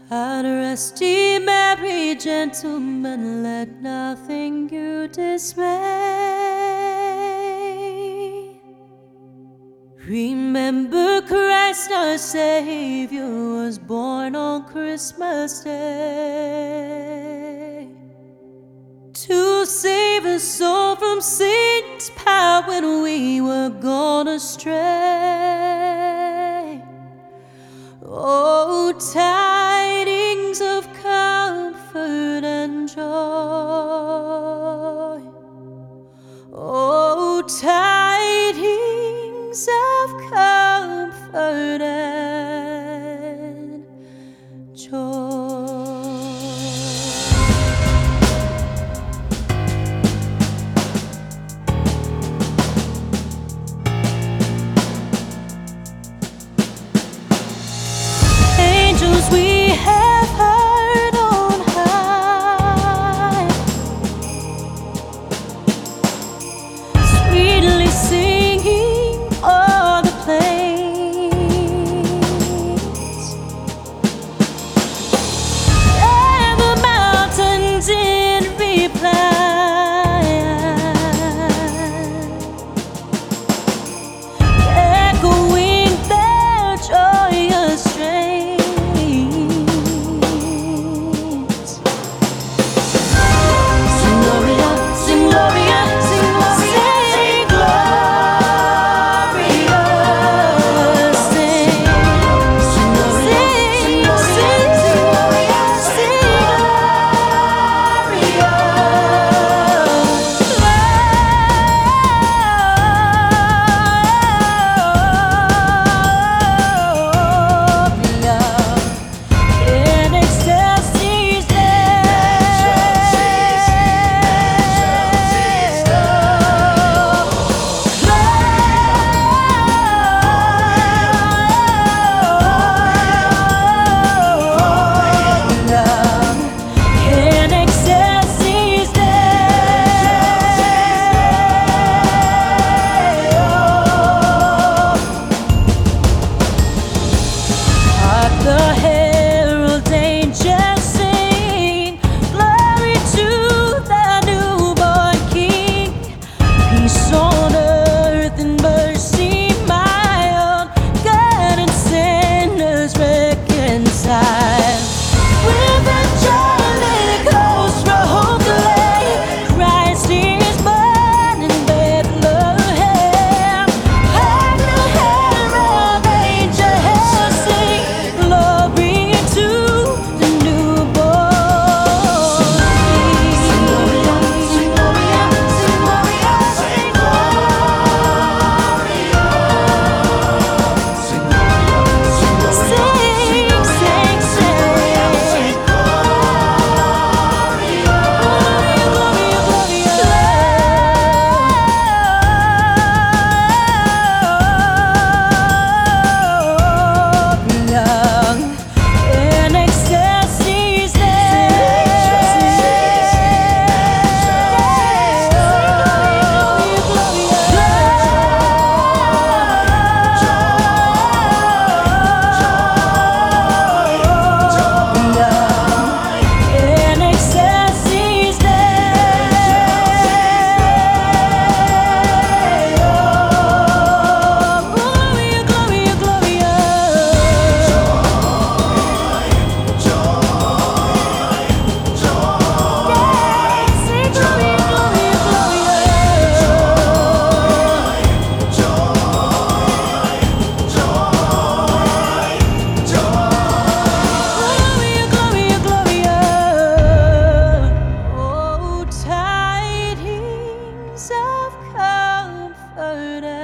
And rest ye merry gentlemen, let nothing you dismay. Remember Christ our Savior was born on Christmas Day to save us soul from sin's power when we were gone astray. Oh, tidings of comfort and joy. Oh, tidings of comfort and joy. We have heard on high, sweetly singing o'er the plains, and the mountains in reply echoing their joyous strain. Of comfort